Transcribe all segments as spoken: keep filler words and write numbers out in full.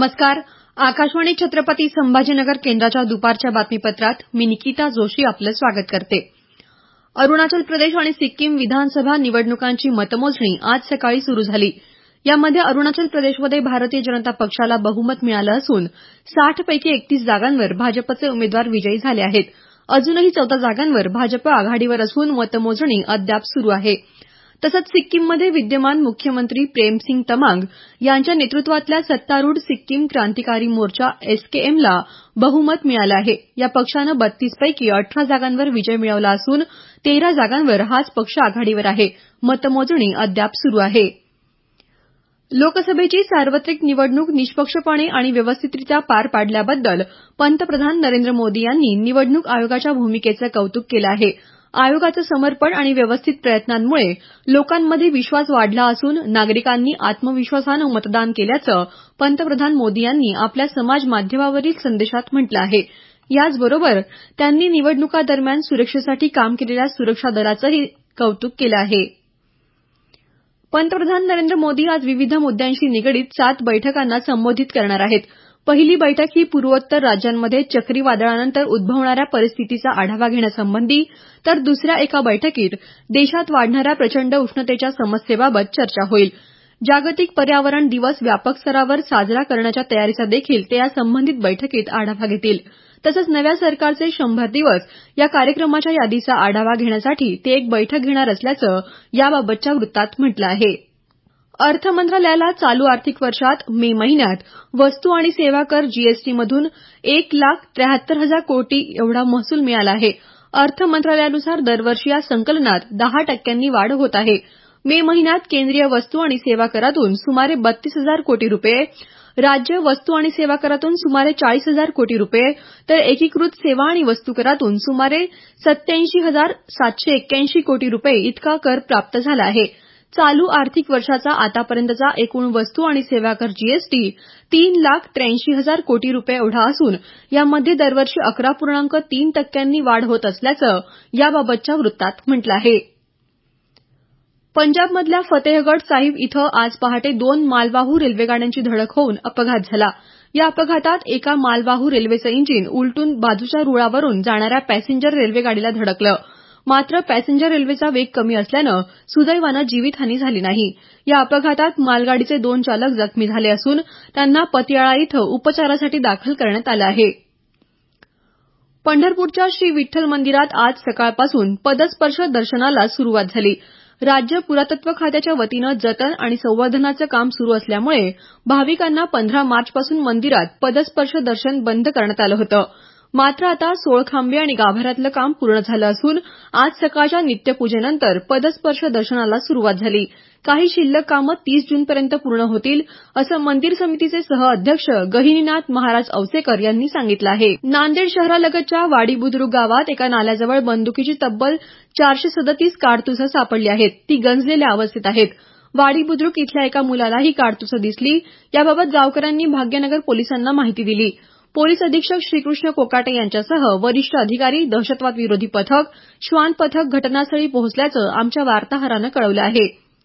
नमस्कार. आकाशवाणी छत्रपती संभाजीनगर केंद्राच्या दुपारच्या बातमीपत्रात मी निकिता जोशी आपलं स्वागत करते. अरुणाचल प्रदेश आणि सिक्कीम विधानसभा निवडणुकांची मतमोजणी आज सकाळी सुरू झाली. यामध्ये अरुणाचल प्रदेशमध्ये भारतीय जनता पक्षाला बहुमत मिळालं असून साठ पैकी एकतीस जागांवर भाजपचे उमेदवार विजयी झाले आहेत. अजूनही चौदा जागांवर भाजप आघाडीवर असून मतमोजणी अद्याप सुरू आहे. तसंच सिक्कीममध्ये विद्यमान मुख्यमंत्री प्रेमसिंग तमांग यांच्या नेतृत्वातल्या सत्तारूढ सिक्कीम क्रांतिकारी मोर्चा एसकेएमला बहुमत मिळालं आहे. या पक्षानं बत्तीस पैकी अठरा जागांवर विजय मिळवला असून तेरा जागांवर हाच पक्ष आघाडीवर आहे. मतमोजणी अद्याप सुरू आहे. लोकसभेची सार्वत्रिक निवडणूक निष्पक्षपणे आणि व्यवस्थितरित्या पार पाडल्याबद्दल पंतप्रधान नरेंद्र मोदी यांनी निवडणूक आयोगाच्या भूमिकेचं कौतुक केलं आहे. आयोगाचं समर्पण आणि व्यवस्थित प्रयत्नांमुळे लोकांमध्ये विश्वास वाढला असून नागरिकांनी आत्मविश्वासानं मतदान केल्याचं पंतप्रधान मोदी यांनी आपल्या समाज माध्यमावरील संदेशात म्हटलं आहे. याचबरोबर त्यांनी निवडणुकादरम्यान सुरक्षेसाठी काम केलेल्या सुरक्षा दलाचंही कौतुक केलं आहे. पंतप्रधान नरेंद्र मोदी आज विविध मुद्द्यांशी निगडीत सात बैठकांना संबोधित करणार आहेत. पहिली बैठक ही पूर्वोत्तर राज्यांमध्ये चक्रीवादळानंतर उद्भवणाऱ्या परिस्थितीचा आढावा घेण्यासंबंधी, तर दुसऱ्या एका बैठकीत देशात वाढणाऱ्या प्रचंड उष्णतेच्या समस्येबाबत चर्चा होईल. जागतिक पर्यावरण दिवस व्यापक स्तरावर साजरा करण्याच्या तयारीचा देखील ते या संबंधित बैठकीत आढावा घेतील. तसंच नव्या सरकारचे शंभर दिवस या कार्यक्रमाच्या यादीचा आढावा घेण्यासाठी ते एक बैठक घेणार असल्याचं याबाबतच्या वृत्तात म्हटलं आहे. अर्थ मंत्रालयाला चालू आर्थिक वर्षात मे महिन्यात वस्तू आणि सेवा कर जीएसटीमधून एक लाख त्र्याहत्तर हजार कोटी एवढा महसूल मिळाला आहे. अर्थ मंत्रालयानुसार दरवर्षी या संकलनात दहा टक्क्यांनी वाढ होत आहे. मे महिन्यात केंद्रीय वस्तू आणि सेवा करातून सुमारे बत्तीस हजार कोटी रुपये, राज्य वस्तू आणि सेवा करातून सुमारे चाळीस हजार कोटी रुपये, तर एकीकृत सेवा आणि वस्तू करातून सुमारे सत्त्याऐंशी हजार सातशे एक्क्याऐंशी कोटी रुपये इतका कर प्राप्त झाला आहे. चालू आर्थिक वर्षाचा आतापर्यंतचा एकूण वस्तू आणि सेवा कर जीएसटी तीन लाख त्र्याऐंशी हजार कोटी रुपये एवढा असून यामध्ये दरवर्षी अकरा पूर्णांक तीन टक्क्यांनी वाढ होत असल्याचं याबाबतच्या वृत्तात म्हटलं आहे. पंजाबमधल्या फतेहगड साहिब इथं आज पहाटे दोन मालवाहू रेल्वेगाड्यांची धडक होऊन अपघात झाला. या अपघातात एका मालवाहू रेल्वेचं इंजिन उलटून बाजूच्या रुळावरून जाणाऱ्या पॅसेंजर रेल्वेगाडीला धडकलं. मात्र पॅसेंजर रेल्वेचा वेग कमी असल्यानं सुदैवानं जीवितहानी झाली नाही. या अपघातात मालगाडीचे दोन चालक जखमी झाले असून त्यांना पतियाळा इथं उपचारासाठी दाखल करण्यात आलं आहे. पंढरपूरच्या श्री विठ्ठल मंदिरात आज सकाळपासून पदस्पर्श दर्शनाला सुरुवात झाली. राज्य पुरातत्व खात्याच्या वतीनं जतन आणि संवर्धनाचं काम सुरू असल्यामुळे भाविकांना पंधरा मार्चपासून मंदिरात पदस्पर्श दर्शन बंद करण्यात आलं होतं. मात्र आता सोळखांबे आणि गाभाऱ्यातलं काम पूर्ण झालं असून आज सकाळच्या नित्यपूजेनंतर पदस्पर्श दर्शनाला सुरुवात झाली. काही शिल्लक कामं तीस जूनपर्यंत पूर्ण होतील असं मंदिर समितीचे सहअध्यक्ष गहिनीनाथ महाराज औसेकर यांनी सांगितलं आहे. नांदेड शहरालगतच्या वाडी बुद्रुक गावात एका नाल्याजवळ बंदुकीची तब्बल चारशे सदतीस काडतुसं सापडली आहेत. ती गंजलेल्या अवस्थेत आहेत. वाडी बुद्रुक इथल्या एका मुलाला ही काडतुसं दिसली. याबाबत गावकऱ्यांनी भाग्यनगर पोलिसांना माहिती दिली. पोलीस अधीक्षक श्रीकृष्ण कोकाटे यांच्यासह वरिष्ठ अधिकारी, दहशतवाद विरोधी पथक, श्वान पथक घटनास्थळी पोहोचल्याचं आमच्या वार्ताहरानं कळवलं आहे.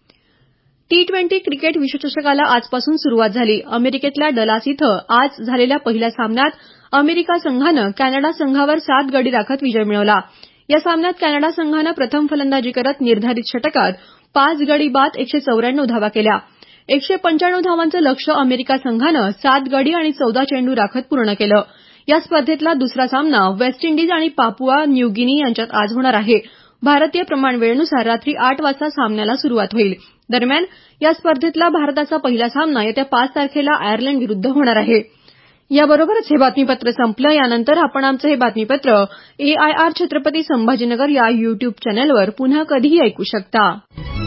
टी ट्वेंटी क्रिकेट विश्वचषकाला आजपासून सुरुवात झाली. अमेरिकेतल्या डलास इथं आज झालेल्या पहिल्या सामन्यात अमेरिका संघानं कॅनडा संघावर सात गडी राखत विजय मिळवला. या सामन्यात कॅनडा संघानं प्रथम फलंदाजी करत निर्धारित षटकात पाच गडी बाद एकशे चौऱ्याण्णव धावा केल्या. एकशे पंच्याण्णव धावांचं लक्ष्य अमेरिका संघानं सात गडी आणि चौदा चेंडू राखत पूर्ण केलं. या स्पर्धेतला दुसरा सामना वेस्ट इंडिज आणि पापुआ न्यू गिनी यांच्यात आज होणार आहे. भारतीय प्रमाण वेळेनुसार रात्री आठ वाजता सामन्याला सुरुवात होईल. दरम्यान या स्पर्धेतला भारताचा पहिला सामना येत्या पाच तारखेला आयर्लंड विरुद्ध होणार आहे. याबरोबरच हे बातमीपत्र संपलं. यानंतर आपण आमचं हे बातमीपत्र एआयआर छत्रपती संभाजीनगर या युट्यूब चॅनलवर पुन्हा कधीही ऐकू शकता.